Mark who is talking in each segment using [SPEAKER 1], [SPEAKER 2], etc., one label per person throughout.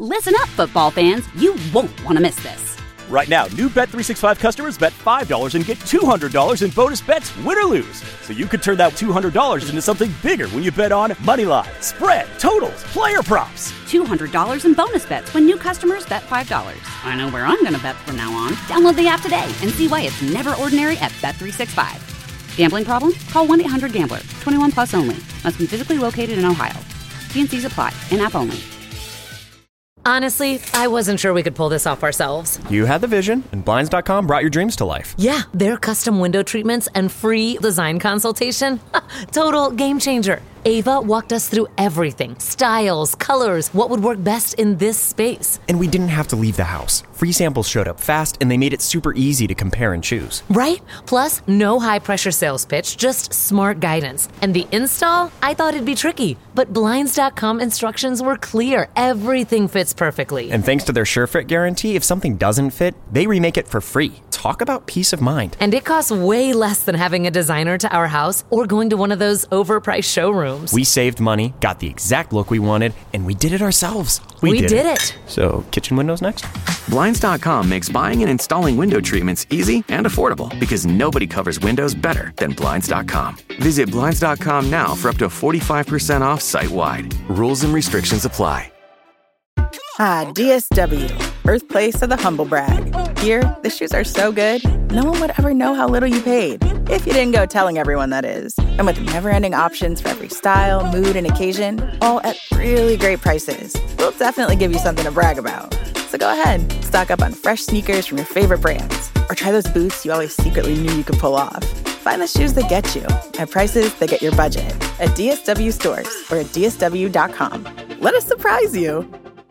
[SPEAKER 1] Listen up, football fans. You won't want to miss this.
[SPEAKER 2] Right now, new Bet365 customers bet $5 and get $200 in bonus bets, win or lose. So you could turn that $200 into something bigger when you bet on money line, spread, totals, player props.
[SPEAKER 1] $200 in bonus bets when new customers bet $5. I know where I'm going to bet from now on. Download the app today and see why it's never ordinary at Bet365. Gambling problem? Call 1-800-GAMBLER. 21 plus only. Must be physically located in Ohio. T&Cs apply. In-app only.
[SPEAKER 3] Honestly, I wasn't sure we could pull this off ourselves.
[SPEAKER 4] You had the vision, and Blinds.com brought your dreams to life.
[SPEAKER 3] Yeah, their custom window treatments and free design consultation. Total game changer. Ava walked us through everything. Styles, colors, what would work best in this space.
[SPEAKER 4] And we didn't have to leave the house. Free samples showed up fast, and they made it super easy to compare and choose.
[SPEAKER 3] Right? Plus, no high-pressure sales pitch, just smart guidance. And the install? I thought it'd be tricky. But Blinds.com instructions were clear. Everything fits perfectly.
[SPEAKER 4] And thanks to their SureFit guarantee, if something doesn't fit, they remake it for free. Talk about peace of mind.
[SPEAKER 3] And it costs way less than having a designer to our house or going to one of those overpriced showrooms.
[SPEAKER 4] We saved money, got the exact look we wanted, and we did it ourselves.
[SPEAKER 3] We did it.
[SPEAKER 4] So, kitchen windows next?
[SPEAKER 5] Blinds.com makes buying and installing window treatments easy and affordable because nobody covers windows better than Blinds.com. Visit Blinds.com now for up to 45% off site-wide. Rules and restrictions apply.
[SPEAKER 6] DSW, birthplace of the humble brag. Here, the shoes are so good, no one would ever know how little you paid. If you didn't go telling everyone, that is. And with never-ending options for every style, mood, and occasion, all at really great prices, we'll definitely give you something to brag about. So go ahead, stock up on fresh sneakers from your favorite brands, or try those boots you always secretly knew you could pull off. Find the shoes that get you at prices that get your budget at DSW stores or at DSW.com. Let us surprise you.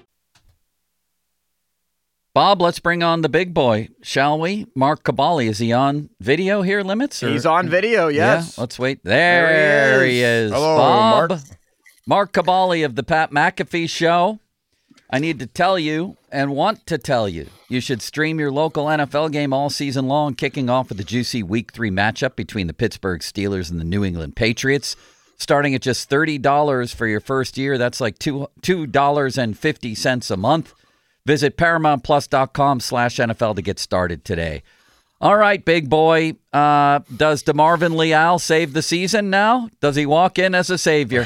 [SPEAKER 7] Bob, let's bring on the big boy, shall we? Mark Kaboly, is he on video here, Limits?
[SPEAKER 8] He's on video, yes.
[SPEAKER 7] Yeah, let's wait. There he is.
[SPEAKER 8] Hello,
[SPEAKER 7] Bob.
[SPEAKER 8] Mark.
[SPEAKER 7] Mark Kaboly of the Pat McAfee Show. I need to tell you and want to tell you, you should stream your local NFL game all season long, kicking off with the juicy Week 3 matchup between the Pittsburgh Steelers and the New England Patriots. Starting at just $30 for your first year, that's like $2.50 a month. Visit ParamountPlus.com/NFL to get started today. All right, big boy. Does DeMarvin Leal save the season now? Does he walk in as a savior?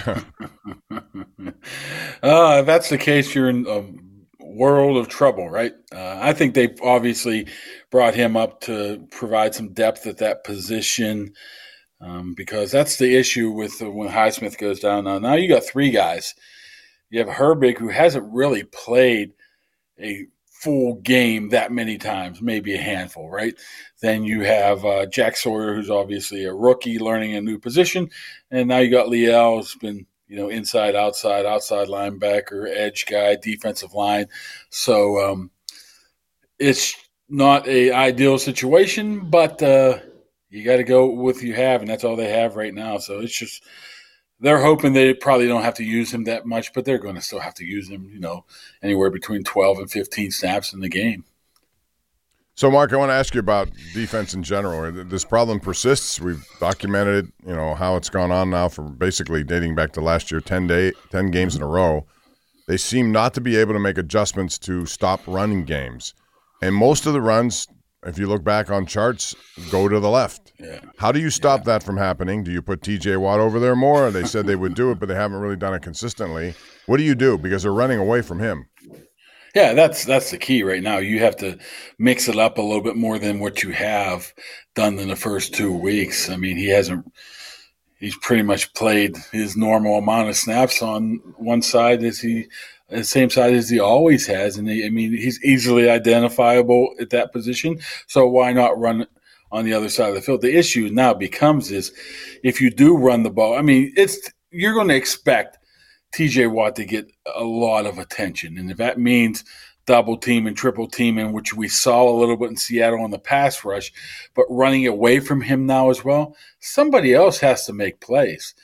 [SPEAKER 9] If that's the case, you're in a world of trouble, right? I think they obviously brought him up to provide some depth at that position because that's the issue with when Highsmith goes down. Now you got three guys. You have Herbig, who hasn't really played a full game that many times, maybe a handful, right? Then you have Jack Sawyer, who's obviously a rookie learning a new position. And now you got Leal, who's been, inside, outside linebacker, edge guy, defensive line. So it's not a ideal situation, but you got to go with what you have, and that's all they have right now. So it's just – they're hoping they probably don't have to use him that much, but they're going to still have to use him, anywhere between 12 and 15 snaps in the game.
[SPEAKER 8] So, Mark, I want to ask you about defense in general. This problem persists. We've documented it, how it's gone on now for basically dating back to last year, 10 games in a row. They seem not to be able to make adjustments to stop running games. And most of the runs, if you look back on charts, go to the left.
[SPEAKER 9] Yeah.
[SPEAKER 8] How do you stop that from happening? Do you put T.J. Watt over there more? They said they would do it, but they haven't really done it consistently. What do you do? Because they're running away from him.
[SPEAKER 9] Yeah, that's the key right now. You have to mix it up a little bit more than what you have done in the first 2 weeks. I mean, he's pretty much played his normal amount of snaps on one side the same side as he always has. And he's easily identifiable at that position. So why not run on the other side of the field? The issue now becomes is if you do run the ball, you're going to expect TJ Watt to get a lot of attention. And if that means double team and triple teaming, which we saw a little bit in Seattle on the pass rush, but running away from him now as well, somebody else has to make plays.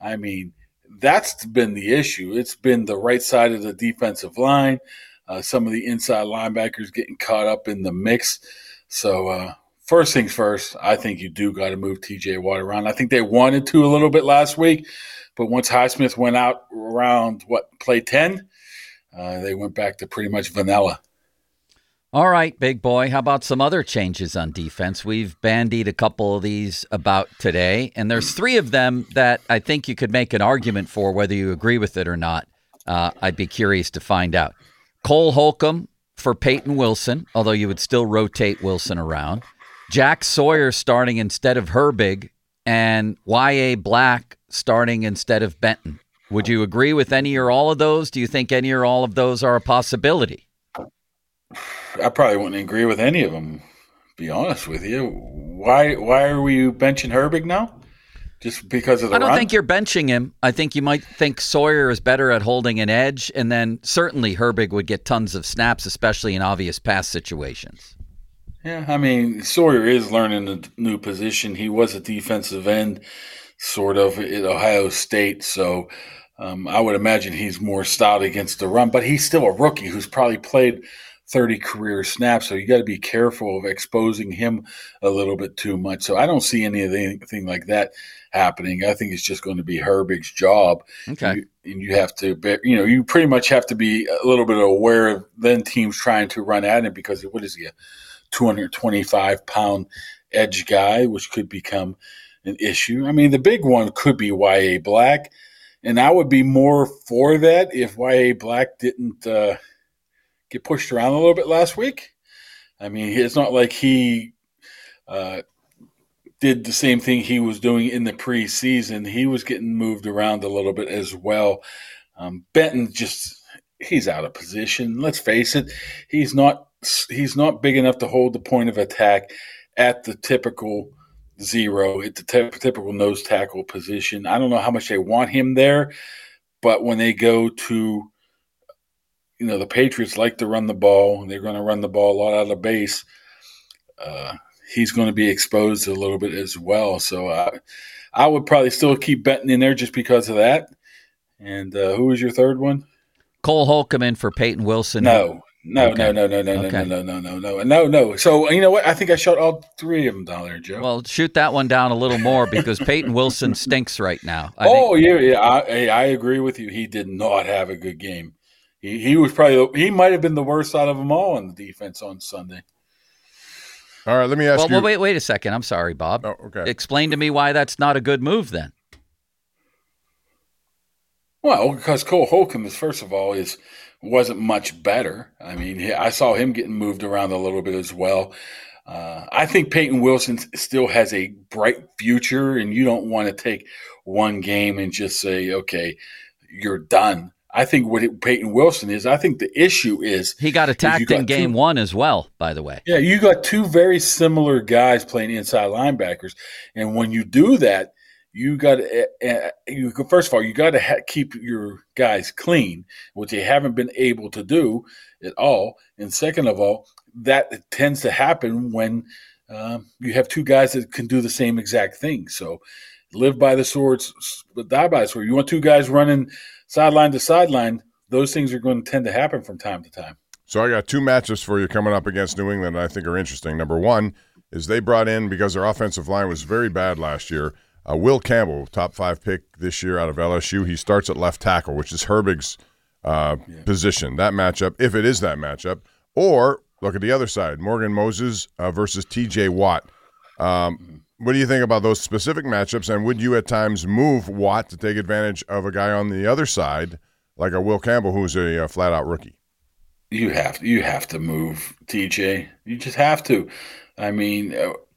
[SPEAKER 9] That's been the issue. It's been the right side of the defensive line, some of the inside linebackers getting caught up in the mix. So first things first, I think you do got to move TJ Watt around. I think they wanted to a little bit last week, but once Highsmith went out around, play 10, They went back to pretty much vanilla.
[SPEAKER 7] All right, big boy. How about some other changes on defense? We've bandied a couple of these about today, and there's 3 of them that I think you could make an argument for, whether you agree with it or not. I'd be curious to find out. Cole Holcomb for Peyton Wilson, although you would still rotate Wilson around. Jack Sawyer starting instead of Herbig, and Y.A. Black starting instead of Benton. Would you agree with any or all of those? Do you think any or all of those are a possibility?
[SPEAKER 9] I probably wouldn't agree with any of them, be honest with you. Why are we benching Herbig now? Just because of the
[SPEAKER 7] I don't
[SPEAKER 9] run?
[SPEAKER 7] think you're benching him. I think you might think Sawyer is better at holding an edge, and then certainly Herbig would get tons of snaps, especially in obvious pass situations.
[SPEAKER 9] Yeah, I mean, Sawyer is learning a new position. He was a defensive end, sort of, at Ohio State, so I would imagine he's more stout against the run, but he's still a rookie who's probably played 30 career snaps, so you got to be careful of exposing him a little bit too much. So I don't see anything like that happening. I think it's just going to be Herbig's job.
[SPEAKER 7] Okay.
[SPEAKER 9] And you have to, you pretty much have to be a little bit aware of then teams trying to run at him because what is he, a 225-pound edge guy, which could become an issue. I mean, the big one could be Y.A. Black, and I would be more for that if Y.A. Black didn't get pushed around a little bit last week. I mean, it's not like he did the same thing he was doing in the preseason. He was getting moved around a little bit as well. Benton he's out of position. Let's face it. He's not big enough to hold the point of attack at the typical zero, at the typical nose tackle position. I don't know how much they want him there, but when they go to the Patriots like to run the ball, and they're going to run the ball a lot out of the base. He's going to be exposed a little bit as well. So I would probably still keep Benton in there just because of that. And who was your third one?
[SPEAKER 7] Cole Holcomb in for Peyton Wilson.
[SPEAKER 9] No.
[SPEAKER 7] Okay.
[SPEAKER 9] No. So you know what? I think I shot all 3 of them down there, Joe.
[SPEAKER 7] Well, shoot that one down a little more because Peyton Wilson stinks right now.
[SPEAKER 9] Yeah. I agree with you. He did not have a good game. He was he might have been the worst out of them all on the defense on Sunday.
[SPEAKER 8] All right, let me ask you.
[SPEAKER 7] Well, wait a second. I'm sorry, Bob.
[SPEAKER 8] Oh, okay.
[SPEAKER 7] Explain to me why that's not a good move then.
[SPEAKER 9] Well, because Cole Holcomb first of all, wasn't much better. I mean, I saw him getting moved around a little bit as well. I think Peyton Wilson still has a bright future, and you don't want to take one game and just say, okay, you're done. I think what Peyton Wilson is, I think the issue is
[SPEAKER 7] he got attacked in game 1 as well, by the way.
[SPEAKER 9] Yeah, you got 2 very similar guys playing inside linebackers. And when you do that, you got first of all, you got to keep your guys clean, which they haven't been able to do at all. And second of all, that tends to happen when you have 2 guys that can do the same exact thing. So live by the swords, but die by the sword. You want 2 guys running sideline to sideline, those things are going to tend to happen from time to time.
[SPEAKER 8] So I got 2 matchups for you coming up against New England that I think are interesting. Number one is they brought in, because their offensive line was very bad last year, Will Campbell, top 5 pick this year out of LSU. He starts at left tackle, which is Herbig's position, that matchup, if it is that matchup. Or look at the other side, Morgan Moses versus T.J. Watt. What do you think about those specific matchups, and would you at times move Watt to take advantage of a guy on the other side, like a Will Campbell, who's a flat-out rookie?
[SPEAKER 9] You have to move TJ. You just have to. I mean,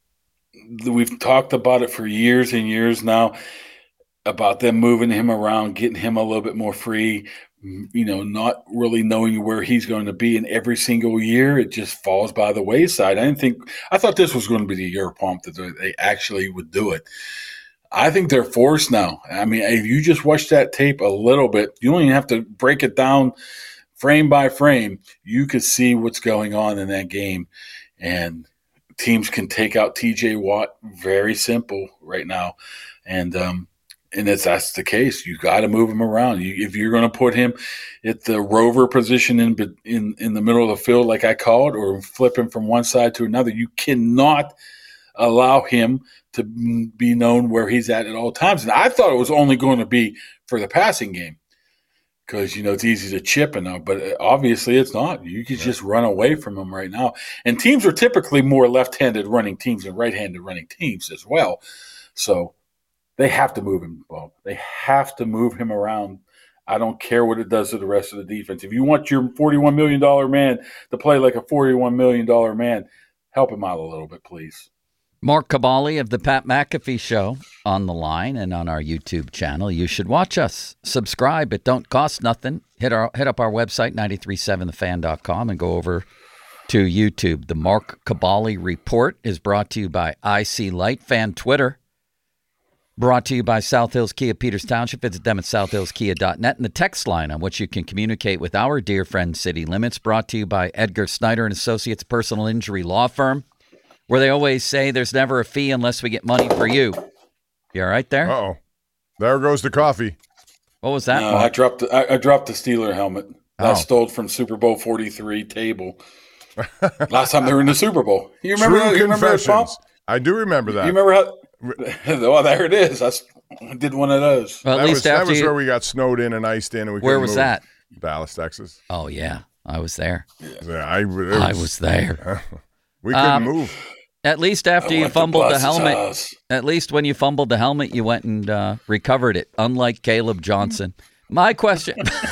[SPEAKER 9] we've talked about it for years and years now, about them moving him around, getting him a little bit more free, not really knowing where he's going to be. And every single year, it just falls by the wayside. I thought this was going to be the year, Pomp, that they actually would do it. I think they're forced now. I mean, if you just watch that tape a little bit, you don't even have to break it down frame by frame. You could see what's going on in that game. And teams can take out T.J. Watt very simple right now. And that's the case. You got to move him around. If you're going to put him at the rover position in the middle of the field, like I call it, or flip him from one side to another, you cannot allow him to be known where he's at all times. And I thought it was only going to be for the passing game, because, it's easy to chip and but obviously it's not. You could just run away from him right now. And teams are typically more left-handed running teams than right-handed running teams as well. So they have to move him, Bob. They have to move him around. I don't care what it does to the rest of the defense. If you want your $41 million man to play like a $41 million man, help him out a little bit, please.
[SPEAKER 7] Mark Kaboly of the Pat McAfee Show on the line and on our YouTube channel. You should watch us. Subscribe. It don't cost nothing. Hit up our website, 937thefan.com, and go over to YouTube. The Mark Kaboly Report is brought to you by IC Light Fan Twitter. Brought to you by South Hills Kia, Peters Township. Visit them at southhillskia.net. And the text line on which you can communicate with our dear friend City Limits, brought to you by Edgar Snyder and Associates Personal Injury Law Firm, where they always say there's never a fee unless we get money for you. You all right there?
[SPEAKER 8] Uh-oh. There goes the coffee.
[SPEAKER 7] What was that?
[SPEAKER 9] No, I dropped the Steeler helmet. I stole from Super Bowl 43 table. Last time they were in the Super Bowl. You remember that, Pop?
[SPEAKER 8] I do remember that.
[SPEAKER 9] You remember how? Well, there it is. I did one of those.
[SPEAKER 7] Well,
[SPEAKER 8] that was where we got snowed in and iced in. And
[SPEAKER 7] where was that?
[SPEAKER 8] Dallas, Texas.
[SPEAKER 7] Oh, yeah. I was there.
[SPEAKER 8] Yeah,
[SPEAKER 7] I was there.
[SPEAKER 8] We couldn't move.
[SPEAKER 7] At least after you fumbled the helmet, at least when you fumbled the helmet, you went and recovered it, unlike Caleb Johnson. My question.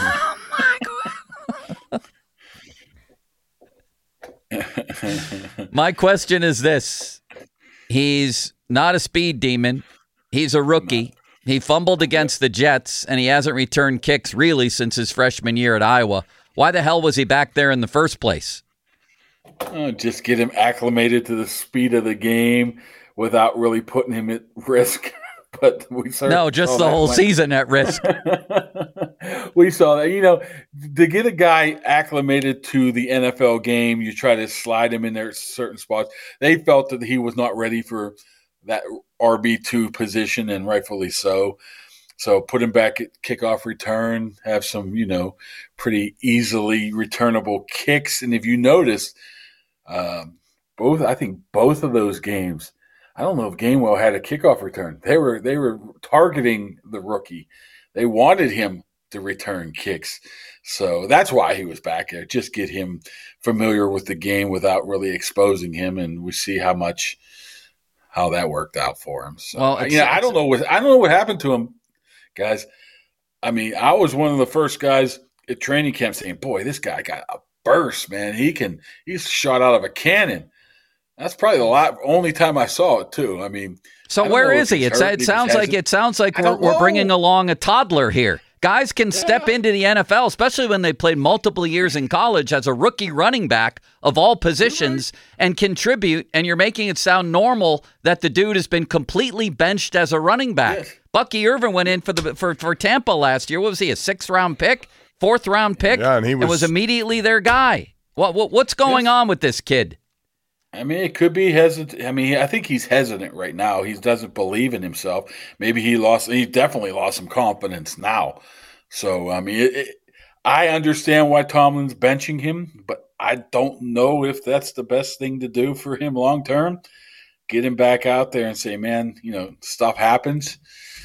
[SPEAKER 7] My question is this. He's not a speed demon. He's a rookie. He fumbled against the Jets, and he hasn't returned kicks really since his freshman year at Iowa. Why the hell was he back there in the first place?
[SPEAKER 9] Just get him acclimated to the speed of the game without really putting him at risk. But we
[SPEAKER 7] no, just the whole season at risk.
[SPEAKER 9] We saw that. To get a guy acclimated to the NFL game, you try to slide him in there at certain spots. They felt that he was not ready for that RB2 position, and rightfully so. So put him back at kickoff return, have some, pretty easily returnable kicks. And if you notice, I think both of those games, I don't know if Gainwell had a kickoff return. They were targeting the rookie. They wanted him to return kicks. So that's why he was back there. Just get him familiar with the game without really exposing him, and we see how that worked out for him. So I don't know what happened to him, guys. I mean, I was one of the first guys at training camp saying, "Boy, this guy got a burst, man. He's shot out of a cannon." That's probably the only time I saw it too. I mean,
[SPEAKER 7] so where is he? It sounds like we're bringing along a toddler here. Guys can step into the NFL, especially when they played multiple years in college as a rookie running back of all positions, and contribute. And you're making it sound normal that the dude has been completely benched as a running back. Yes. Bucky Irvin went in for Tampa last year. What was he? A 6th-round pick, 4th-round pick?
[SPEAKER 8] Yeah, and he
[SPEAKER 7] was immediately their guy. What's going on with this kid?
[SPEAKER 9] I mean, it could be hesitant. I mean, I think he's hesitant right now. He doesn't believe in himself. Maybe he definitely lost some confidence now. So, I mean, I understand why Tomlin's benching him, but I don't know if that's the best thing to do for him long term. Get him back out there and say, man, stuff happens.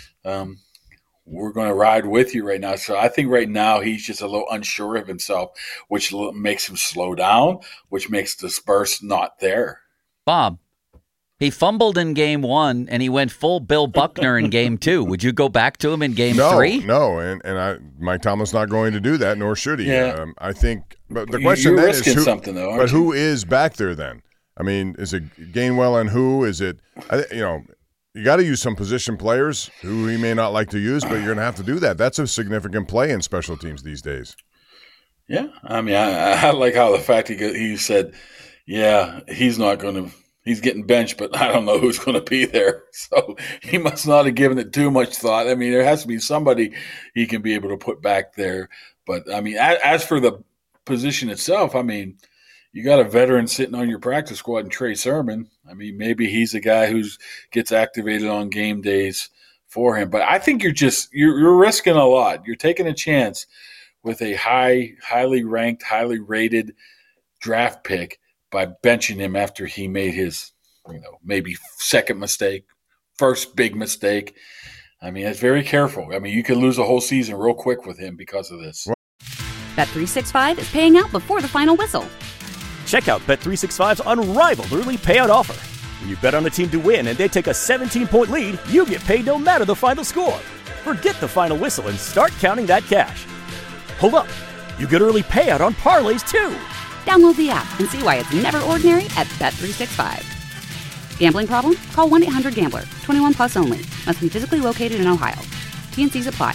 [SPEAKER 9] We're going to ride with you right now. So I think right now he's just a little unsure of himself, which makes him slow down, which makes this burst not there.
[SPEAKER 7] Bob, he fumbled in game 1 and he went full Bill Buckner in game 2. Would you go back to him in game 3?
[SPEAKER 8] No, and Mike Tomlin's not going to do that, nor should he.
[SPEAKER 9] Yeah.
[SPEAKER 8] I think, but the question then is
[SPEAKER 9] who
[SPEAKER 8] is back there then? I mean, is it Gainwell and who? Is it, you got to use some position players who he may not like to use, but you're going to have to do that. That's a significant play in special teams these days.
[SPEAKER 9] Yeah. I mean, I like how the fact he said, yeah, he's getting benched, but I don't know who's going to be there. So he must not have given it too much thought. I mean, there has to be somebody he can be able to put back there. But, I mean, as for the position itself, I mean, you got a veteran sitting on your practice squad in Trey Sermon. I mean, maybe he's a guy who gets activated on game days for him. But I think you're risking a lot. You're taking a chance with a highly ranked, highly rated draft pick by benching him after he made his, maybe second mistake, first big mistake. I mean, it's very careful. I mean, you could lose a whole season real quick with him because of this.
[SPEAKER 1] Bet365 is paying out before the final whistle.
[SPEAKER 2] Check out Bet365's unrivaled early payout offer. When you bet on a team to win and they take a 17-point lead, you get paid no matter the final score. Forget the final whistle and start counting that cash. Hold up. You get early payout on parlays, too.
[SPEAKER 1] Download the app and see why it's never ordinary at Bet365. Gambling problem? Call 1-800-GAMBLER. 21 plus only. Must be physically located in Ohio. T&Cs apply.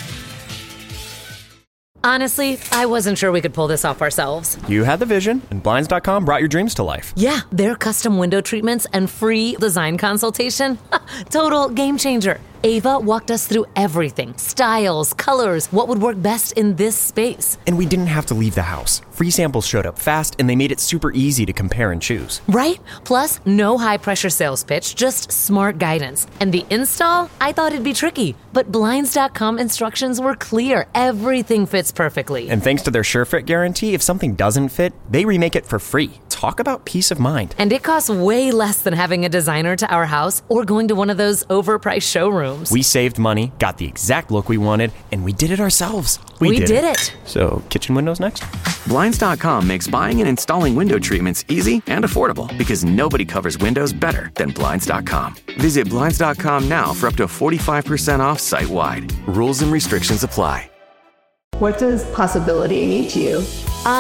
[SPEAKER 3] Honestly, I wasn't sure we could pull this off ourselves.
[SPEAKER 4] You had the vision, and Blinds.com brought your dreams to life.
[SPEAKER 3] Yeah, their custom window treatments and free design consultation. Total game changer. Ava walked us through everything. Styles, colors, what would work best in this space.
[SPEAKER 4] And we didn't have to leave the house. Free samples showed up fast, and they made it super easy to compare and choose.
[SPEAKER 3] Right? Plus, no high-pressure sales pitch, just smart guidance. And the install? I thought it'd be tricky, but Blinds.com instructions were clear. Everything fits perfectly.
[SPEAKER 4] And thanks to their SureFit guarantee, if something doesn't fit, they remake it for free. Talk about peace of mind.
[SPEAKER 3] And it costs way less than having a designer to our house or going to one of those overpriced showrooms.
[SPEAKER 4] We saved money, got the exact look we wanted, and we did it ourselves.
[SPEAKER 3] We did it.
[SPEAKER 4] So, kitchen windows next?
[SPEAKER 5] Blinds.com makes buying and installing window treatments easy and affordable because nobody covers windows better than Blinds.com. Visit Blinds.com now for up to 45% off site-wide. Rules and restrictions apply.
[SPEAKER 10] What does possibility mean to you?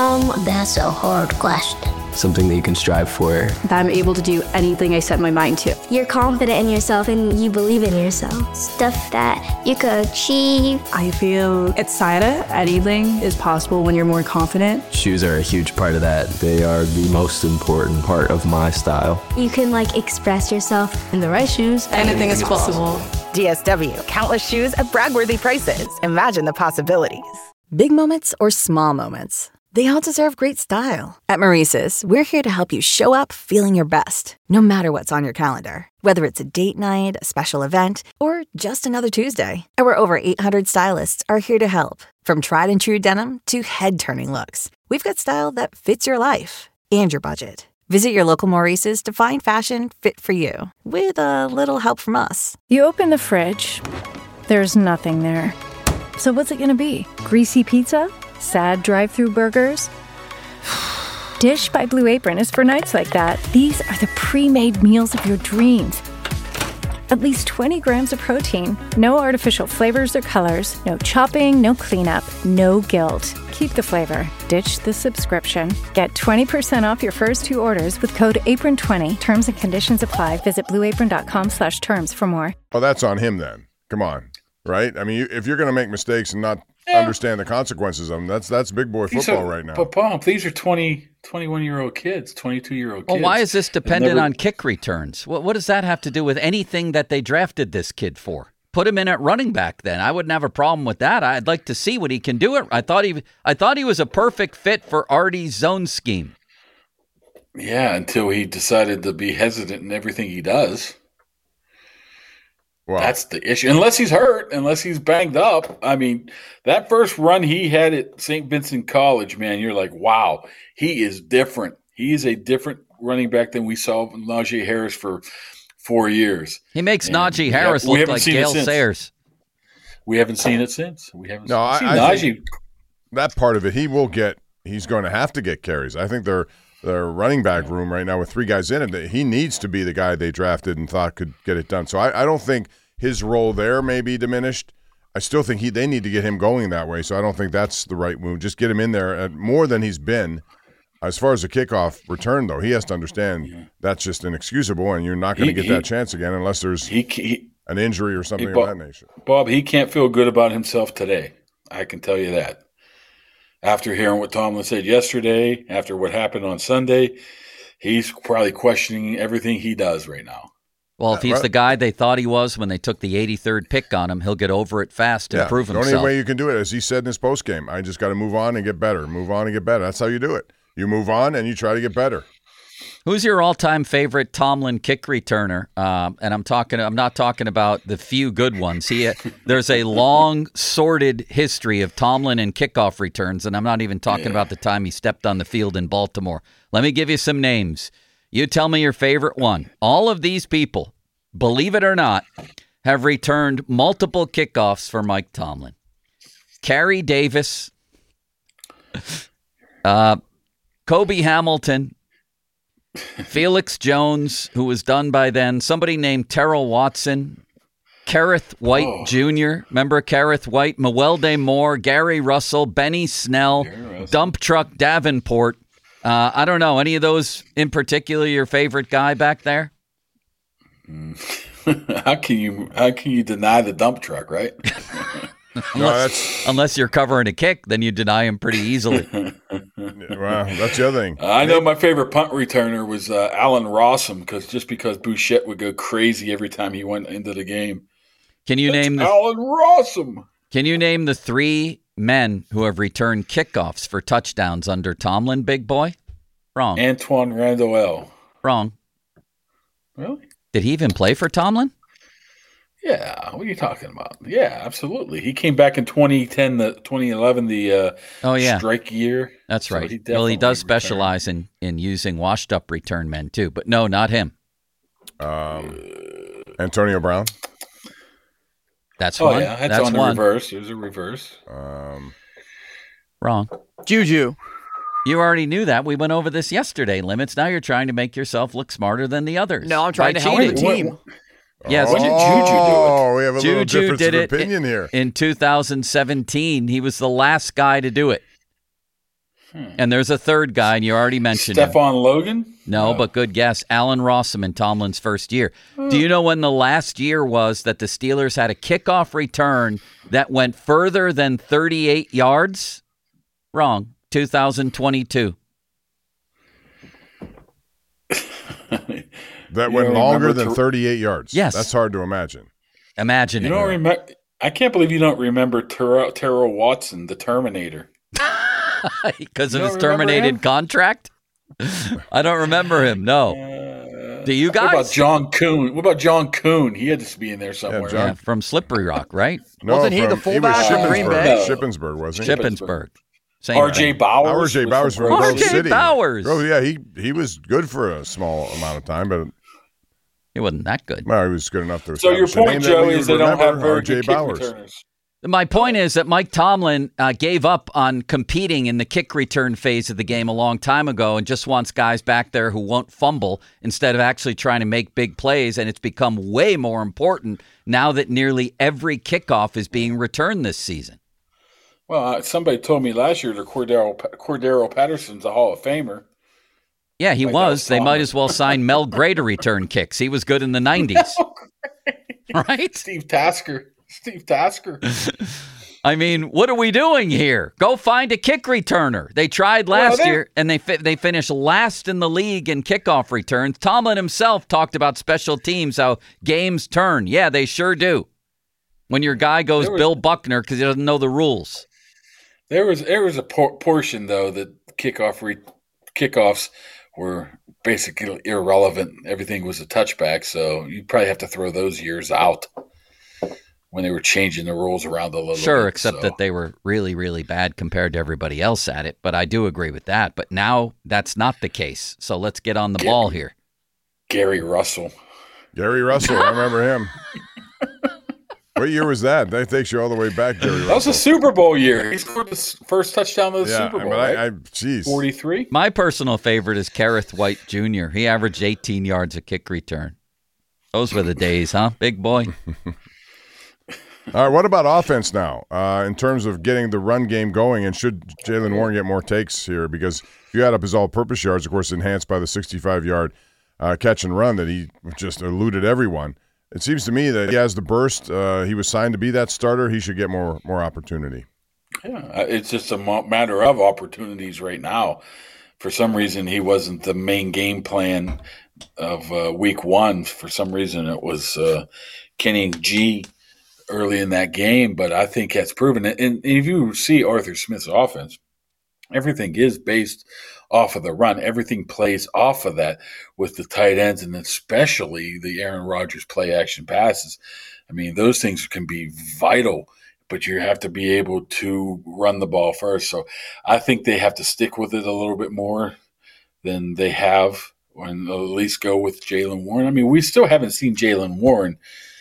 [SPEAKER 11] That's a hard question.
[SPEAKER 12] Something that you can strive for.
[SPEAKER 10] That I'm able to do anything I set my mind to.
[SPEAKER 11] You're confident in yourself and you believe in yourself. Stuff that you could achieve.
[SPEAKER 10] I feel excited. Anything is possible when you're more confident.
[SPEAKER 12] Shoes are a huge part of that. They are the most important part of my style.
[SPEAKER 11] You can express yourself.
[SPEAKER 10] In the right shoes, anything is possible.
[SPEAKER 6] DSW, countless shoes at brag-worthy prices. Imagine the possibilities.
[SPEAKER 13] Big moments or small moments, they all deserve great style. At Maurice's, we're here to help you show up feeling your best, no matter what's on your calendar. Whether it's a date night, a special event, or just another Tuesday, our over 800 stylists are here to help. From tried and true denim to head-turning looks, we've got style that fits your life and your budget. Visit your local Maurice's to find fashion fit for you, with a little help from us.
[SPEAKER 14] You open the fridge, there's nothing there. So what's it gonna be? Greasy pizza? Sad drive-through burgers? Dish by Blue Apron is for nights like that. These are the pre-made meals of your dreams. At least 20 grams of protein, no artificial flavors or colors, no chopping, no cleanup, no guilt. Keep the flavor. Ditch the subscription. Get 20% off your first 2 orders with code APRON20. Terms and conditions apply. Visit blueapron.com/terms for more.
[SPEAKER 8] Oh, that's on him then. Come on. Right? I mean, if you're going to make mistakes and not understand the consequences of them, that's big boy football right now.
[SPEAKER 9] But, Pomp, these are 21-year-old kids, 22-year-old kids.
[SPEAKER 7] Well, why is this dependent on kick returns? What does that have to do with anything that they drafted this kid for? Put him in at running back then. I wouldn't have a problem with that. I'd like to see what he can do. I thought he was a perfect fit for Artie's zone scheme.
[SPEAKER 9] Yeah, until he decided to be hesitant in everything he does. Wow. That's the issue. Unless he's hurt, unless he's banged up. I mean, that first run he had at St. Vincent College, man, you're like, wow, he is different. He is a different running back than we saw Najee Harris for 4 years.
[SPEAKER 7] He makes Najee Harris look like Gale Sayers.
[SPEAKER 9] We haven't seen it since. We haven't seen
[SPEAKER 8] Najee. That part of it, he's going to have to get carries. I think their running back room right now with 3 guys in it, he needs to be the guy they drafted and thought could get it done. So I don't think his role there may be diminished. I still think they need to get him going that way, so I don't think that's the right move. Just get him in there more than he's been. As far as the kickoff return, though, he has to understand that's just inexcusable, and you're not going to get that chance again unless there's an injury or something of that nature.
[SPEAKER 9] Bob, he can't feel good about himself today. I can tell you that. After hearing what Tomlin said yesterday, after what happened on Sunday, he's probably questioning everything he does right now.
[SPEAKER 7] Well, if he's the guy they thought he was when they took the 83rd pick on him, he'll get over it fast and prove himself.
[SPEAKER 8] The only way you can do it, as he said in his postgame, I just got to move on and get better. Move on and get better. That's how you do it. You move on and you try to get better.
[SPEAKER 7] Who's your all-time favorite Tomlin kick returner? And I'm not talking about the few good ones. There's a long, sordid history of Tomlin and kickoff returns, and I'm not even talking about the time he stepped on the field in Baltimore. Let me give you some names. You tell me your favorite one. All of these people, believe it or not, have returned multiple kickoffs for Mike Tomlin. Kerry Davis, Kobe Hamilton, Felix Jones, who was done by then, somebody named Terrell Watson, Kerrith White Jr., remember Kerrith White, Mewelde Moore, Gary Russell, Benny Snell, Dump Truck Davenport. I don't know, any of those in particular your favorite guy back there?
[SPEAKER 9] How can you deny the dump truck, right?
[SPEAKER 7] Unless you're covering a kick, then you deny him pretty easily.
[SPEAKER 8] Well, that's the other thing.
[SPEAKER 9] I know my favorite punt returner was Alan Rossum, because Bouchette would go crazy every time he went into the game.
[SPEAKER 7] Can you name
[SPEAKER 9] Alan Rossum?
[SPEAKER 7] Can you name the 3 men who have returned kickoffs for touchdowns under Tomlin, big boy? Wrong.
[SPEAKER 9] Antoine Randall.
[SPEAKER 7] Wrong.
[SPEAKER 9] Really?
[SPEAKER 7] Did he even play for Tomlin?
[SPEAKER 9] Yeah. What are you talking about? Yeah, absolutely. He came back in 2010, 2011, the strike year.
[SPEAKER 7] That's right.
[SPEAKER 9] So
[SPEAKER 7] he does specialize in using washed-up return men, too. But no, not him.
[SPEAKER 8] Antonio Brown?
[SPEAKER 7] That's one.
[SPEAKER 9] Yeah, that's on the reverse. There's a reverse.
[SPEAKER 7] Wrong.
[SPEAKER 15] Juju.
[SPEAKER 7] You already knew that. We went over this yesterday, Limits. Now you're trying to make yourself look smarter than the others.
[SPEAKER 15] No, I'm trying to help the team.
[SPEAKER 7] Yes.
[SPEAKER 9] When did Juju do it?
[SPEAKER 8] We have a little difference of opinion here.
[SPEAKER 7] In 2017, he was the last guy to do it. And there's a third guy, and you already mentioned him.
[SPEAKER 9] Stephon Logan?
[SPEAKER 7] No, but good guess. Alan Rossum in Tomlin's first year. Do you know when the last year was that the Steelers had a kickoff return that went further than 38 yards? Wrong. 2022.
[SPEAKER 8] That went longer than 38 yards.
[SPEAKER 7] Yes.
[SPEAKER 8] That's hard to imagine.
[SPEAKER 7] Imagine
[SPEAKER 9] You
[SPEAKER 7] it.
[SPEAKER 9] don't remember? I can't believe you don't remember Terrell Watson, the Terminator.
[SPEAKER 7] Because of his terminated contract? I don't remember him, no. Do you guys?
[SPEAKER 9] What about John Kuhn? He had to be in there somewhere.
[SPEAKER 7] Yeah, from Slippery Rock, right?
[SPEAKER 8] No,
[SPEAKER 15] Wasn't he the fullback
[SPEAKER 8] in
[SPEAKER 15] Green Bay?
[SPEAKER 8] Shippensburg, wasn't he?
[SPEAKER 7] Shippensburg.
[SPEAKER 9] R.J. Bowers.
[SPEAKER 8] R.J. Bowers from Grove
[SPEAKER 7] R.J.
[SPEAKER 8] City.
[SPEAKER 7] Bowers.
[SPEAKER 8] Oh, yeah, he was good for a small amount of time, but
[SPEAKER 7] he wasn't that good.
[SPEAKER 8] Well, he was good enough to.
[SPEAKER 9] So your point, Joe, is they don't have very
[SPEAKER 8] R.J.
[SPEAKER 9] good kick
[SPEAKER 8] Bowers.
[SPEAKER 9] returners.
[SPEAKER 7] My point is that Mike Tomlin gave up on competing in the kick return phase of the game a long time ago and just wants guys back there who won't fumble instead of actually trying to make big plays. And it's become way more important now that nearly every kickoff is being returned this season.
[SPEAKER 9] Well, somebody told me last year that Cordero Patterson's a Hall of Famer.
[SPEAKER 7] Yeah, he was. They might as well sign Mel Gray to return kicks. He was good in the 90s. Right?
[SPEAKER 9] Steve Tasker.
[SPEAKER 7] I mean, what are we doing here? Go find a kick returner. They tried last year, and they finished last in the league in kickoff returns. Tomlin himself talked about special teams, how games turn. Yeah, they sure do. When your guy goes Bill Buckner because he doesn't know the rules.
[SPEAKER 9] There was a portion, though, that kickoffs were basically irrelevant. Everything was a touchback, so you probably have to throw those years out when they were changing the rules around a little bit.
[SPEAKER 7] Sure, except that they were really, really bad compared to everybody else at it. But I do agree with that. But now that's not the case. So let's get on the ball here.
[SPEAKER 9] Gary Russell,
[SPEAKER 8] I remember him. What year was that? That takes you all the way back, Gary Russell.
[SPEAKER 9] That was a Super Bowl year. He scored the first touchdown of the Super Bowl, right? 43?
[SPEAKER 7] My personal favorite is Kerrith White Jr. He averaged 18 yards a kick return. Those were the days, huh, big boy?
[SPEAKER 8] All right, what about offense now in terms of getting the run game going? And should Jaylen Warren get more takes here? Because if you add up his all-purpose yards, of course, enhanced by the 65-yard catch and run that he just eluded everyone. It seems to me that he has the burst. He was signed to be that starter. He should get more opportunity.
[SPEAKER 9] Yeah, it's just a matter of opportunities right now. For some reason, he wasn't the main game plan of week one. For some reason, it was Kenny G early in that game, but I think that's proven it. And if you see Arthur Smith's offense, everything is based off of the run. Everything plays off of that with the tight ends and especially the Aaron Rodgers play action passes. I mean, those things can be vital, but you have to be able to run the ball first. So I think they have to stick with it a little bit more than they have, and at least go with Jaylen Warren. I mean, we still haven't seen Jaylen Warren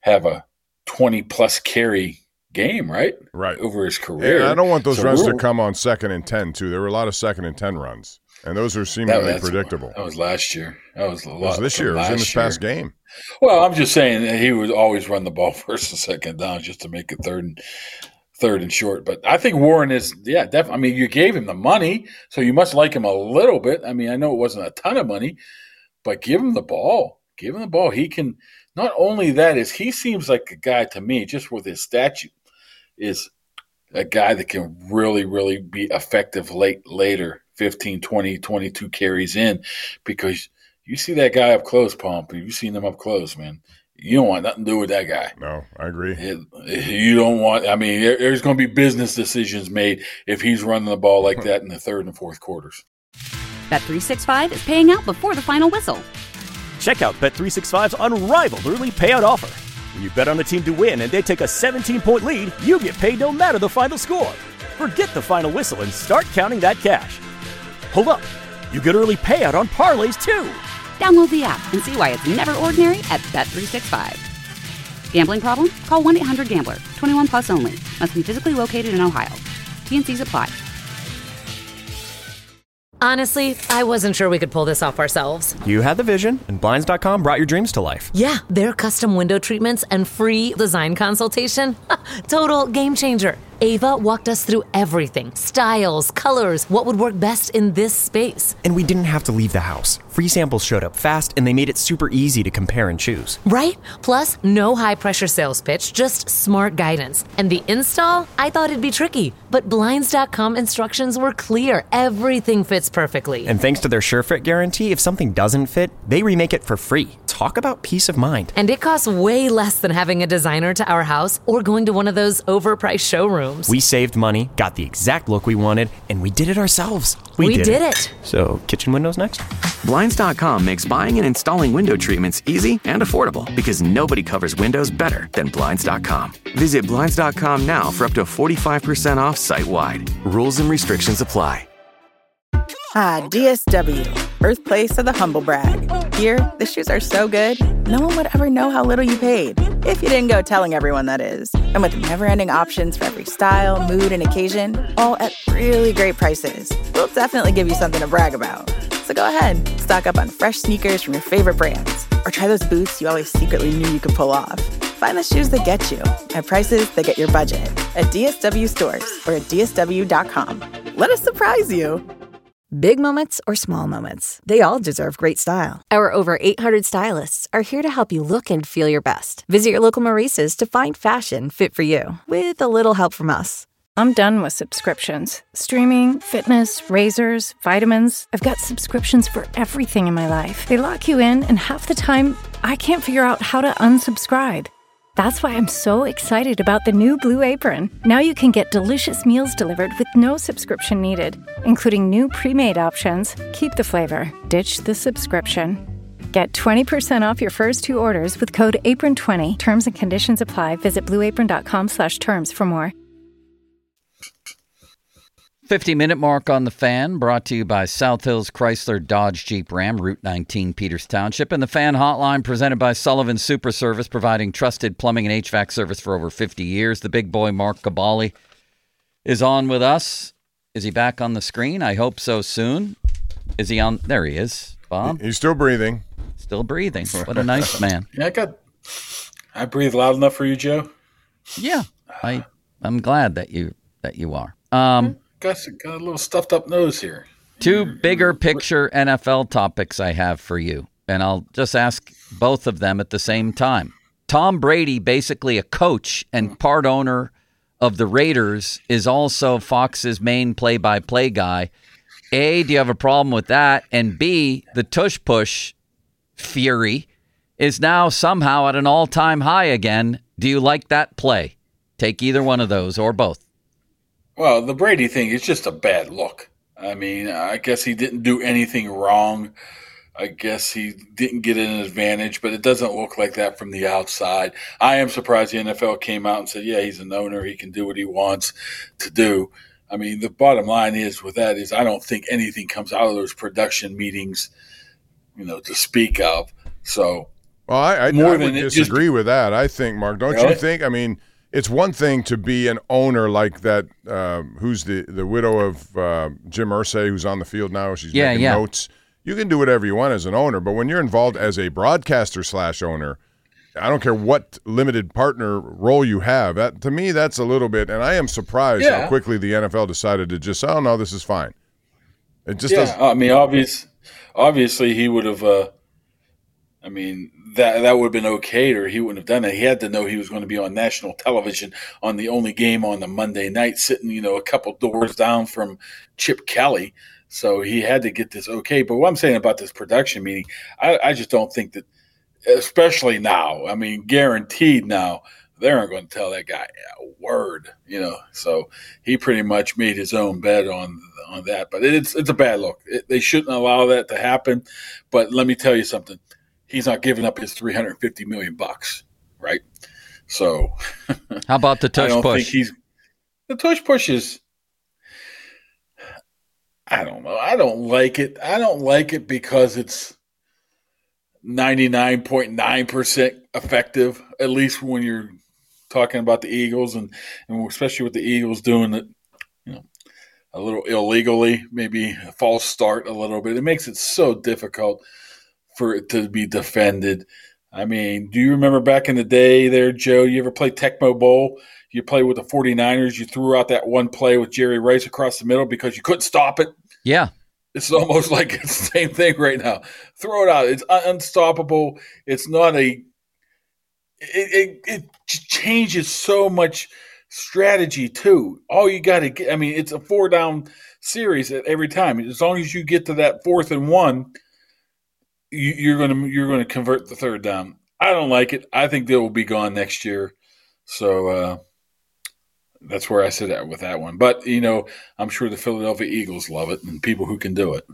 [SPEAKER 9] have a 20-plus carry game, right?
[SPEAKER 8] Right.
[SPEAKER 9] Over his career.
[SPEAKER 8] Yeah, I don't want those runs to come on 2nd and 10, too. There were a lot of 2nd and 10 runs, and those are seemingly predictable.
[SPEAKER 9] That was last year. That was a lot.
[SPEAKER 8] It was this year. It was in this past game.
[SPEAKER 9] Well, I'm just saying that he would always run the ball first and second down just to make it third and short. But I think Warren is, definitely. I mean, you gave him the money, so you must like him a little bit. I mean, I know it wasn't a ton of money, but give him the ball. Give him the ball. He can. Not only that, is he seems like a guy to me, just with his statute, is a guy that can really, really be effective later, 15, 20, 22 carries in, because you see that guy up close, Pomp. You've seen him up close, man. You don't want nothing to do with that guy.
[SPEAKER 8] No, I agree.
[SPEAKER 9] You don't want – I mean, there's going to be business decisions made if he's running the ball like that in the third and fourth quarters.
[SPEAKER 1] Bet365 is paying out before the final whistle.
[SPEAKER 2] Check out Bet365's unrivaled early payout offer. When you bet on a team to win and they take a 17-point lead, you get paid no matter the final score. Forget the final whistle and start counting that cash. Hold up. You get early payout on parlays, too.
[SPEAKER 1] Download the app and see why it's never ordinary at Bet365. Gambling problem? Call 1-800-GAMBLER. 21 plus only. Must be physically located in Ohio. T&Cs apply.
[SPEAKER 3] Honestly, I wasn't sure we could pull this off ourselves.
[SPEAKER 4] You had the vision, and Blinds.com brought your dreams to life.
[SPEAKER 3] Yeah, their custom window treatments and free design consultation. Total game changer. Ava walked us through everything. Styles, colors, what would work best in this space.
[SPEAKER 4] And we didn't have to leave the house. Free samples showed up fast, and they made it super easy to compare and choose.
[SPEAKER 3] Right? Plus, no high-pressure sales pitch, just smart guidance. And the install? I thought it'd be tricky. But Blinds.com instructions were clear. Everything fits perfectly.
[SPEAKER 4] And thanks to their SureFit guarantee, if something doesn't fit, they remake it for free. Talk about peace of mind.
[SPEAKER 3] And it costs way less than having a designer to our house or going to one of those overpriced showrooms.
[SPEAKER 4] We saved money, got the exact look we wanted, and we did it ourselves.
[SPEAKER 3] We did it.
[SPEAKER 4] So, kitchen windows next?
[SPEAKER 5] Blinds.com makes buying and installing window treatments easy and affordable because nobody covers windows better than Blinds.com. Visit Blinds.com now for up to 45% off site-wide. Rules and restrictions apply.
[SPEAKER 6] DSW, birthplace of the humble brag. Here, the shoes are so good, no one would ever know how little you paid. If you didn't go telling everyone, that is. And with never-ending options for every style, mood, and occasion, all at really great prices, we'll definitely give you something to brag about. So go ahead, stock up on fresh sneakers from your favorite brands, or try those boots you always secretly knew you could pull off. Find the shoes that get you at prices that get your budget at DSW stores or at DSW.com. Let us surprise you.
[SPEAKER 13] Big moments or small moments, they all deserve great style. Our over 800 stylists are here to help you look and feel your best. Visit your local Maurice's to find fashion fit for you, with a little help from us.
[SPEAKER 14] I'm done with subscriptions. Streaming, fitness, razors, vitamins. I've got subscriptions for everything in my life. They lock you in, and half the time, I can't figure out how to unsubscribe. That's why I'm so excited about the new Blue Apron. Now you can get delicious meals delivered with no subscription needed, including new pre-made options. Keep the flavor, ditch the subscription. Get 20% off your first 2 orders with code APRON20. Terms and conditions apply. Visit blueapron.com/terms for more.
[SPEAKER 7] 50-minute mark on the Fan, brought to you by South Hills Chrysler Dodge Jeep Ram, Route 19, Peters Township, and the Fan Hotline presented by Sullivan Super Service, providing trusted plumbing and HVAC service for over 50 years. The big boy, Mark Cabali, is on with us. Is he back on the screen? I hope so soon. Is he on? There he is, Bob.
[SPEAKER 8] He's still breathing.
[SPEAKER 7] Still breathing. What a nice man.
[SPEAKER 9] Yeah, I breathe loud enough for you, Joe?
[SPEAKER 7] Yeah, I'm glad that you are.
[SPEAKER 9] Got a little stuffed up nose here.
[SPEAKER 7] 2 bigger picture NFL topics I have for you, and I'll just ask both of them at the same time. Tom Brady, basically a coach and part owner of the Raiders, is also Fox's main play-by-play guy. A, do you have a problem with that? And B, the tush-push fury is now somehow at an all-time high again. Do you like that play? Take either one of those or both.
[SPEAKER 9] Well, the Brady thing is just a bad look. I mean, I guess he didn't do anything wrong. I guess he didn't get an advantage, but it doesn't look like that from the outside. I am surprised the NFL came out and said, yeah, he's an owner. He can do what he wants to do. I mean, the bottom line is with that is I don't think anything comes out of those production meetings, to speak of. So
[SPEAKER 8] Well, I
[SPEAKER 9] more
[SPEAKER 8] would
[SPEAKER 9] than
[SPEAKER 8] disagree with that. I think, Mark, don't you think? I mean, it's one thing to be an owner like that. Who's the widow of Jim Irsay, who's on the field now? She's making notes. You can do whatever you want as an owner, but when you're involved as a broadcaster / owner, I don't care what limited partner role you have. That, to me, that's a little bit. And I am surprised how quickly the NFL decided to just, oh no, this is fine. It just doesn't.
[SPEAKER 9] I mean, obviously he would have. I mean, that would have been okay, or he wouldn't have done it. He had to know he was going to be on national television on the only game on the Monday night, sitting, a couple doors down from Chip Kelly. So he had to get this okay. But what I'm saying about this production meeting, I just don't think that, especially now, I mean, guaranteed now, they aren't going to tell that guy a word, So he pretty much made his own bet on that. But it's a bad look. They shouldn't allow that to happen. But let me tell you something. He's not giving up his $350 million, right? So,
[SPEAKER 7] how about the tush push?
[SPEAKER 9] The tush push is. I don't know. I don't like it. I don't like it because it's 99.9% effective. At least when you're talking about the Eagles, and especially with the Eagles doing it, a little illegally, maybe a false start a little bit. It makes it so difficult for it to be defended. I mean, do you remember back in the day there, Joe, you ever play Tecmo Bowl? You play with the 49ers, you threw out that one play with Jerry Rice across the middle because you couldn't stop it.
[SPEAKER 7] Yeah.
[SPEAKER 9] It's almost like it's the same thing right now. Throw it out. It's unstoppable. It's not it changes so much strategy too. All you got to get, I mean, it's a 4-down series every time. As long as you get to that 4th and 1, you're going to convert the 3rd down. I don't like it. I think they will be gone next year. So that's where I sit at with that one. But, I'm sure the Philadelphia Eagles love it and people who can do it.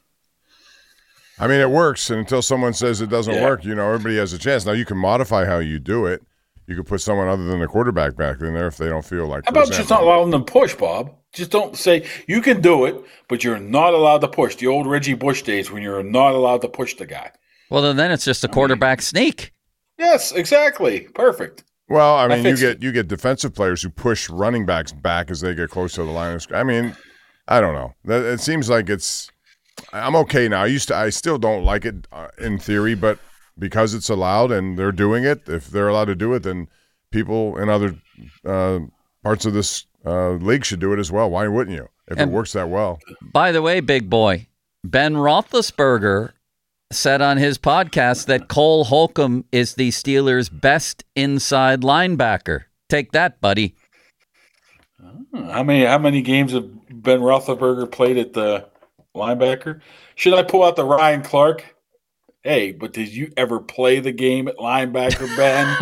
[SPEAKER 8] I mean, it works. And until someone says it doesn't work, everybody has a chance. Now, you can modify how you do it. You could put someone other than the quarterback back in there if they don't feel like.
[SPEAKER 9] How about just not allowing them to push, Bob? Just don't say you can do it, but you're not allowed to push. The old Reggie Bush days when you're not allowed to push the guy.
[SPEAKER 7] Well, then it's just a quarterback sneak.
[SPEAKER 9] Yes, exactly. Perfect.
[SPEAKER 8] Well, I mean, you get defensive players who push running backs back as they get close to the line of scrimmage. I mean, I don't know. It seems like I'm okay now. I still don't like it in theory, but because it's allowed and they're doing it, if they're allowed to do it, then people in other parts of this league should do it as well. Why wouldn't you? If it works that well.
[SPEAKER 7] By the way, big boy, Ben Roethlisberger said on his podcast that Cole Holcomb is the Steelers' best inside linebacker. Take that, buddy.
[SPEAKER 9] How many games have Ben Roethlisberger played at the linebacker? Should I pull out the Ryan Clark? Hey, but did you ever play the game at linebacker, Ben?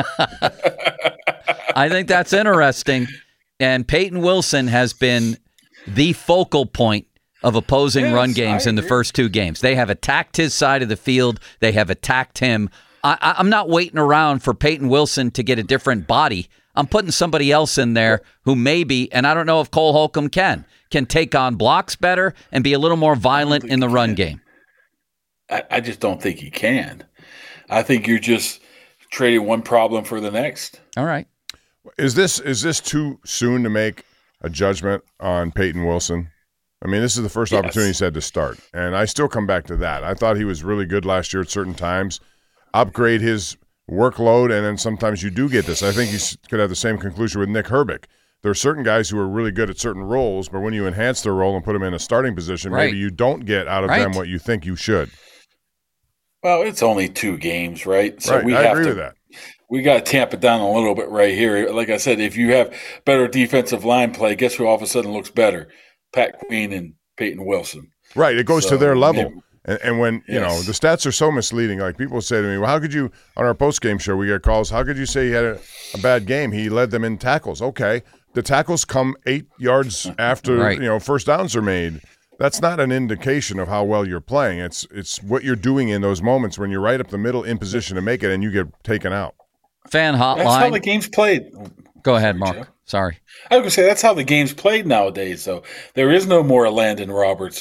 [SPEAKER 7] I think that's interesting. And Peyton Wilson has been the focal point of opposing run games in the first 2 games. They have attacked his side of the field. They have attacked him. I'm not waiting around for Peyton Wilson to get a different body. I'm putting somebody else in there who maybe, and I don't know if Cole Holcomb can take on blocks better and be a little more violent in the run game.
[SPEAKER 9] I just don't think he can. I think you're just trading one problem for the next.
[SPEAKER 7] All right.
[SPEAKER 8] Is this too soon to make a judgment on Peyton Wilson? I mean, this is the first opportunity he's had to start, and I still come back to that. I thought he was really good last year at certain times. Upgrade his workload, and then sometimes you do get this. I think you could have the same conclusion with Nick Herbig. There are certain guys who are really good at certain roles, but when you enhance their role and put them in a starting position, maybe you don't get out of them what you think you should.
[SPEAKER 9] Well, it's only 2 games, right? So
[SPEAKER 8] I agree with that.
[SPEAKER 9] We got to tamp it down a little bit right here. Like I said, if you have better defensive line play, guess who all of a sudden looks better? Pat Queen and Peyton Wilson.
[SPEAKER 8] Right. It goes to their level. And when, the stats are so misleading, like people say to me, well, how could you, on our post-game show, we get calls, how could you say he had a bad game? He led them in tackles. Okay. The tackles come 8 yards after, first downs are made. That's not an indication of how well you're playing. It's what you're doing in those moments when you're right up the middle in position to make it and you get taken out.
[SPEAKER 7] Fan hotline.
[SPEAKER 9] That's how the game's played.
[SPEAKER 7] Go ahead, Mark. Joe. Sorry.
[SPEAKER 9] I was going to say, that's how the game's played nowadays, though. There is no more Landon Roberts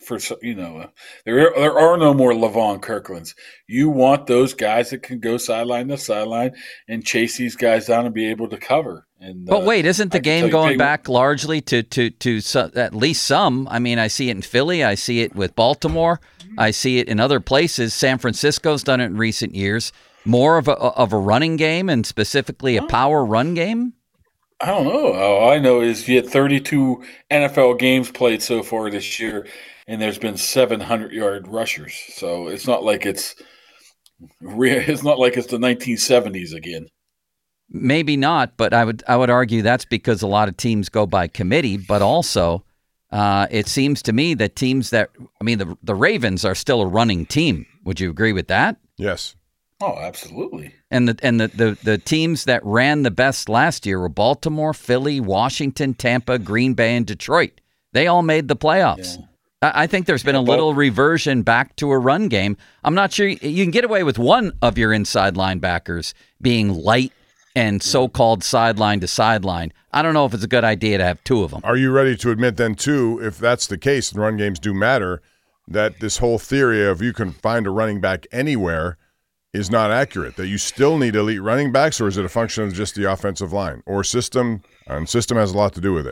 [SPEAKER 9] there are no more Levon Kirklands. You want those guys that can go sideline to sideline and chase these guys down and be able to cover.
[SPEAKER 7] But wait, isn't the game going back largely to at least some? I mean, I see it in Philly. I see it with Baltimore. I see it in other places. San Francisco's done it in recent years. More of a running game, and specifically a power run game?
[SPEAKER 9] I don't know. All I know is you had 32 NFL games played so far this year, and there's been 700-yard rushers. So it's not like it's the 1970s again.
[SPEAKER 7] Maybe not, but I would argue that's because a lot of teams go by committee, but also it seems to me that the Ravens are still a running team. Would you agree with that?
[SPEAKER 8] Yes.
[SPEAKER 9] Oh, absolutely.
[SPEAKER 7] And the teams that ran the best last year were Baltimore, Philly, Washington, Tampa, Green Bay, and Detroit. They all made the playoffs. Yeah. I think there's been a little reversion back to a run game. I'm not sure you can get away with one of your inside linebackers being light and so-called sideline to sideline. I don't know if it's a good idea to have two of them.
[SPEAKER 8] Are you ready to admit then, too, if that's the case, and run games do matter, that this whole theory of you can find a running back anywhere is not accurate, that you still need elite running backs, or is it a function of just the offensive line or system? And system has a lot to do with it.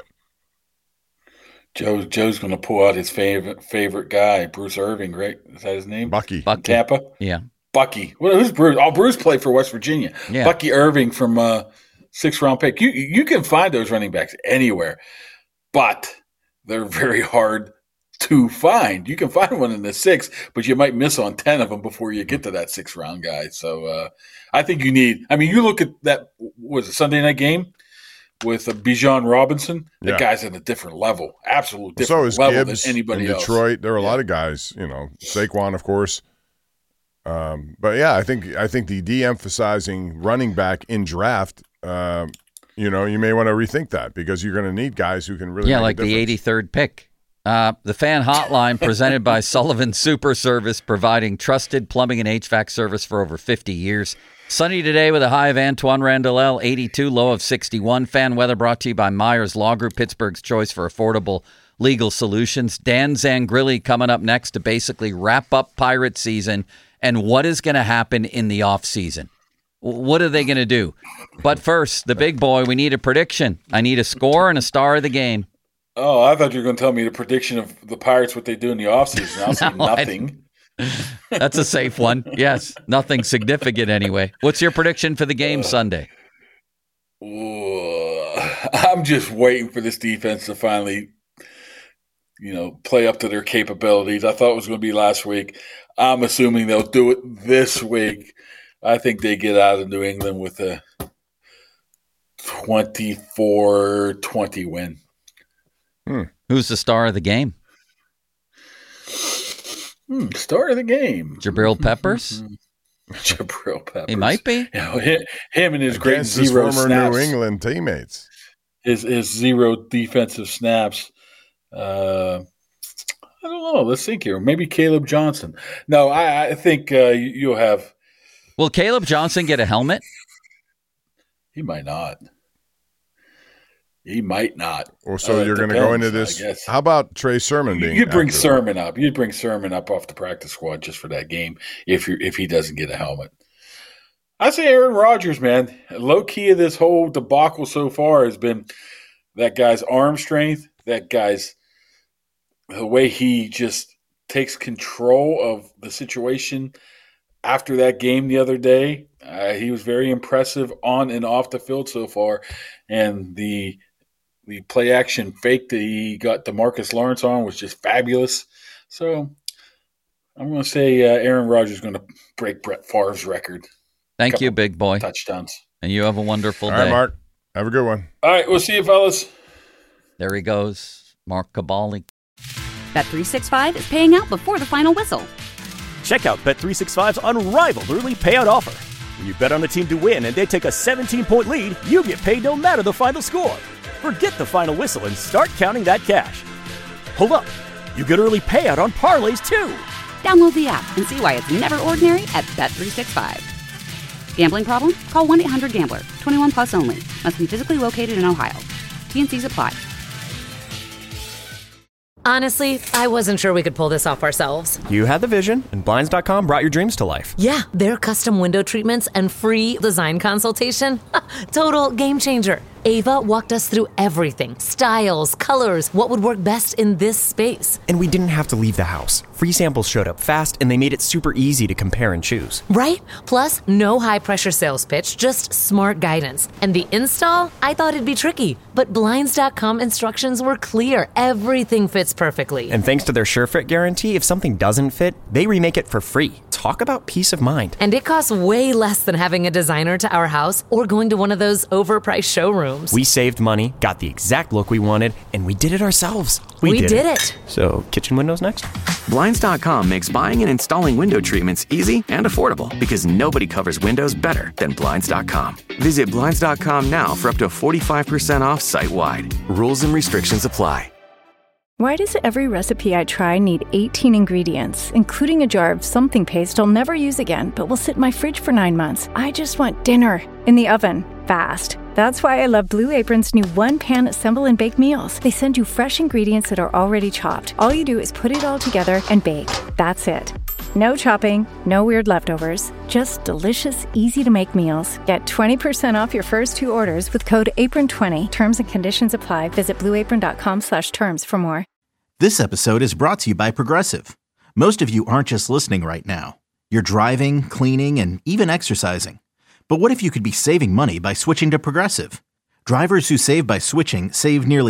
[SPEAKER 9] Joe's going to pull out his favorite guy, Bruce Irving, right? Is that his name?
[SPEAKER 8] Bucky.
[SPEAKER 9] Tampa?
[SPEAKER 7] Yeah.
[SPEAKER 9] Bucky. Who's Bruce? Oh, Bruce played for West Virginia.
[SPEAKER 7] Yeah.
[SPEAKER 9] Bucky Irving from 6th-round pick. You can find those running backs anywhere, but they're very hard to find. You can find one in the 6th, but you might miss on 10 of them before you get to that 6th-round guy. So I think you need – you look at that Sunday night game with Bijan Robinson. The guy's at a different level, absolute different level
[SPEAKER 8] Gibbs
[SPEAKER 9] than anybody
[SPEAKER 8] in
[SPEAKER 9] else.
[SPEAKER 8] Detroit, there are a lot of guys, Saquon, of course. But, yeah, I think the de-emphasizing running back in draft, you may want to rethink that because you're going to need guys who can really make
[SPEAKER 7] like
[SPEAKER 8] a difference.
[SPEAKER 7] The 83rd pick. The Fan Hotline presented by Sullivan Super Service, providing trusted plumbing and HVAC service for over 50 years. Sunny today with a high of Antoine Randall, 82, low of 61. Fan weather brought to you by Myers Law Group, Pittsburgh's choice for affordable legal solutions. Dan Zangrilli coming up next to basically wrap up Pirate season and what is going to happen in the offseason. What are they going to do? But first, the big boy, we need a prediction. I need a score and a star of the game.
[SPEAKER 9] Oh, I thought you were going to tell me the prediction of the Pirates, what they do in the offseason. I'll say nothing.
[SPEAKER 7] That's a safe one. Yes, nothing significant anyway. What's your prediction for the game Sunday?
[SPEAKER 9] I'm just waiting for this defense to finally, play up to their capabilities. I thought it was going to be last week. I'm assuming they'll do it this week. I think they get out of New England with a 24-20 win.
[SPEAKER 7] Who's the star of the game?
[SPEAKER 9] Star of the game.
[SPEAKER 7] Jabril Peppers?
[SPEAKER 9] Jabril Peppers.
[SPEAKER 7] He might be.
[SPEAKER 9] Him and his
[SPEAKER 8] against
[SPEAKER 9] great zero
[SPEAKER 8] his former
[SPEAKER 9] snaps.
[SPEAKER 8] New England teammates.
[SPEAKER 9] His zero defensive snaps. I don't know. Let's think here. Maybe Caleb Johnson. No, I think you'll have.
[SPEAKER 7] Will Caleb Johnson get a helmet?
[SPEAKER 9] He might not. He might not.
[SPEAKER 8] Or so you're going to go into this. How about Trey Sermon being?
[SPEAKER 9] You'd bring Sermon up. You'd bring Sermon up off the practice squad just for that game if he doesn't get a helmet. I say Aaron Rodgers, man. Low key of this whole debacle so far has been that guy's arm strength, that guy's the way he just takes control of the situation after that game the other day. He was very impressive on and off the field so far, and the play action fake that he got DeMarcus Lawrence on was just fabulous. So I'm going to say Aaron Rodgers is going to break Brett Favre's record.
[SPEAKER 7] Thank you, big boy.
[SPEAKER 9] Touchdowns.
[SPEAKER 7] And you have a wonderful day.
[SPEAKER 8] All right, Mark. Have a good one.
[SPEAKER 9] All right, we'll see you, fellas.
[SPEAKER 7] There he goes, Mark Cabali.
[SPEAKER 1] Bet365 is paying out before the final whistle.
[SPEAKER 2] Check out Bet365's unrivaled early payout offer. When you bet on a team to win and they take a 17-point lead, you get paid no matter the final score. Forget the final whistle and start counting that cash. Hold up. You get early payout on parlays, too.
[SPEAKER 1] Download the app and see why it's never ordinary at Bet365. Gambling problem? Call 1-800-GAMBLER. 21 plus only. Must be physically located in Ohio. T&Cs apply.
[SPEAKER 3] Honestly, I wasn't sure we could pull this off ourselves.
[SPEAKER 4] You had the vision, and Blinds.com brought your dreams to life.
[SPEAKER 3] Yeah, their custom window treatments and free design consultation. Total game changer. Ava walked us through everything. Styles, colors, what would work best in this space.
[SPEAKER 4] And we didn't have to leave the house. Free samples showed up fast, and they made it super easy to compare and choose.
[SPEAKER 3] Right? Plus, no high-pressure sales pitch, just smart guidance. And the install? I thought it'd be tricky, but Blinds.com instructions were clear. Everything fits perfectly.
[SPEAKER 4] And thanks to their SureFit guarantee, if something doesn't fit, they remake it for free. Talk about peace of mind.
[SPEAKER 3] And it costs way less than having a designer to our house or going to one of those overpriced showrooms.
[SPEAKER 4] We saved money, got the exact look we wanted, and we did it ourselves.
[SPEAKER 3] We did it.
[SPEAKER 4] So, kitchen windows next?
[SPEAKER 5] Blinds.com makes buying and installing window treatments easy and affordable because nobody covers windows better than Blinds.com. Visit Blinds.com now for up to 45% off site-wide. Rules and restrictions apply.
[SPEAKER 14] Why does every recipe I try need 18 ingredients, including a jar of something paste I'll never use again, but will sit in my fridge for 9 months? I just want dinner in the oven, fast. That's why I love Blue Apron's new one-pan assemble and bake meals. They send you fresh ingredients that are already chopped. All you do is put it all together and bake. That's it. No chopping, no weird leftovers, just delicious, easy-to-make meals. Get 20% off your first 2 orders with code APRON20. Terms and conditions apply. Visit blueapron.com/terms for more.
[SPEAKER 16] This episode is brought to you by Progressive. Most of you aren't just listening right now. You're driving, cleaning, and even exercising. But what if you could be saving money by switching to Progressive? Drivers who save by switching save nearly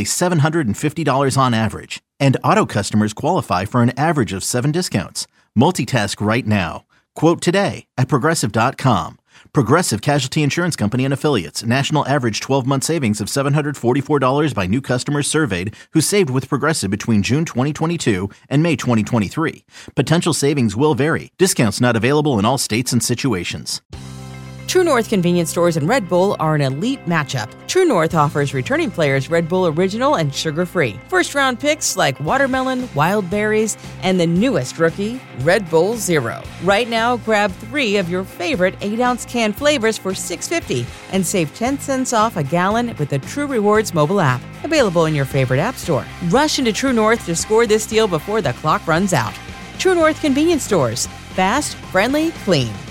[SPEAKER 16] $750 on average. And auto customers qualify for an average of 7 discounts. Multitask right now. Quote today at Progressive.com. Progressive Casualty Insurance Company and Affiliates. National average 12-month savings of $744 by new customers surveyed who saved with Progressive between June 2022 and May 2023. Potential savings will vary. Discounts not available in all states and situations.
[SPEAKER 17] True North convenience stores and Red Bull are an elite matchup. True North offers returning players Red Bull Original and sugar-free. First-round picks like watermelon, wild berries, and the newest rookie, Red Bull Zero. Right now, grab 3 of your favorite 8-ounce can flavors for $6.50 and save 10 cents off a gallon with the True Rewards mobile app. Available in your favorite app store. Rush into True North to score this deal before the clock runs out. True North convenience stores. Fast, friendly, clean.